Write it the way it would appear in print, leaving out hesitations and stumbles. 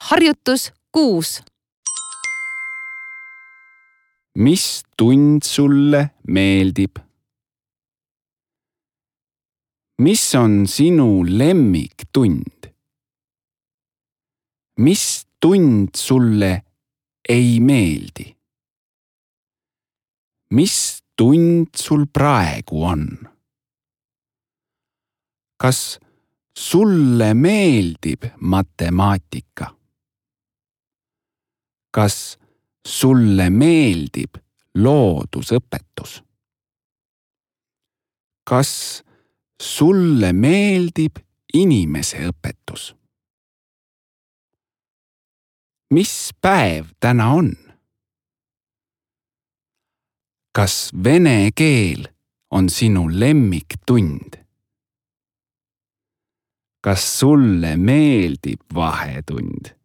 Harjutus 6. Mis tund sulle meeldib? Mis on sinu lemmiktund? Mis tund sulle ei meeldi? Mis tund sul praegu on? Kas sulle meeldib matemaatika? Kas sulle meeldib loodusõpetus? Kas sulle meeldib inimeseõpetus? Mis päev täna on? Kas vene keel on sinu lemmiktund? Kas sulle meeldib vahetund?